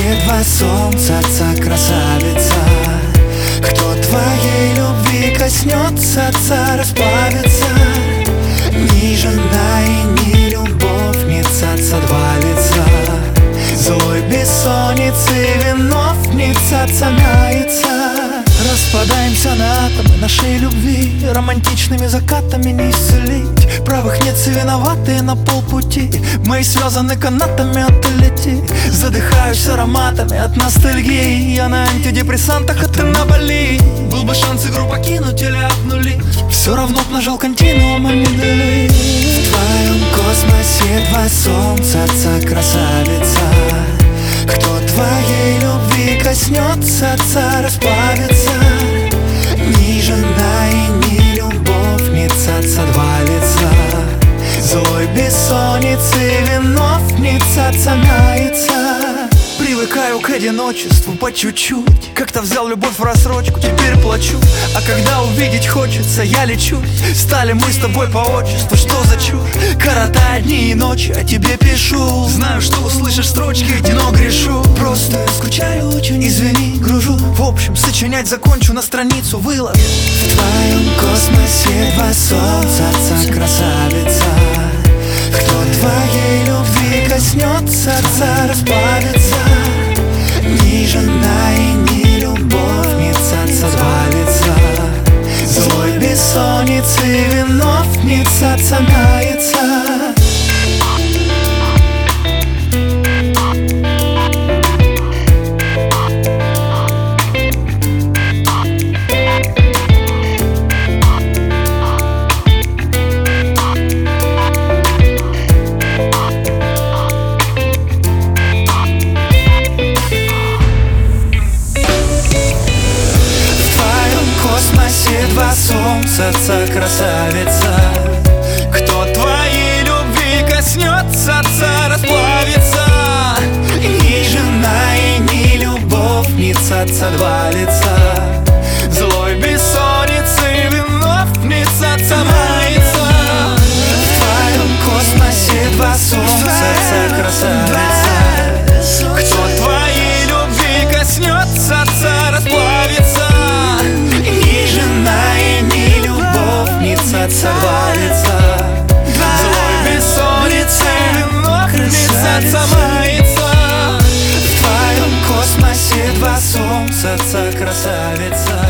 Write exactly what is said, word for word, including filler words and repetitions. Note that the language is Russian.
космосе два солнца, красавица. Кто твоей любви коснется, расплавится. Ни жена и ни любовница, два лица. Злой бессонницы виновница мается. Распадаемся на атомы нашей любви. Романтичными закатами не исцелить. Правых нет, все виноватые на полпути. Мы связаны канатами от лети. Задыхаюсь ароматами от ностальгии. Я на антидепрессантах, а ты на Бали. Был бы шанс игру покинуть или обнулить. Все равно б нажал континуум, а не делить. В твоем космосе два солнца, красавица. Кто твоей любви коснется, расплавится. Ни жена и ни любовница, два лица. Злой бессонницы виновница мается. Привыкаю к одиночеству по чуть-чуть. Как-то взял любовь в рассрочку, теперь плачу. А когда увидеть хочется, я лечусь. Стали мы с тобой по отчеству, что за чушь? Коротаю дни и ночи, о тебе пишу. Знаю, что услышишь строчки эти, но грешу. Просто скучаю очень, извини, гружу. В общем, сочинять закончу, на страницу выложу. В твоем космосе два солнца, красавица. Кто твоей любви коснется, расплавится. Ни жена и ни любовница, два лица. Злой бессонницы виновница мается. Два солнца, красавица. Кто твоей любви коснется, расплавится. Ни жена и ни любовница, два лица. Злой бессонницы виновница мается. В твоем космосе два солнца, красавица. Кто твоей любви коснется, расплавится. Ни жена и ни любовница, два лица. Злой бессонницы виновница мается. В твоем космосе два солнца, красавица.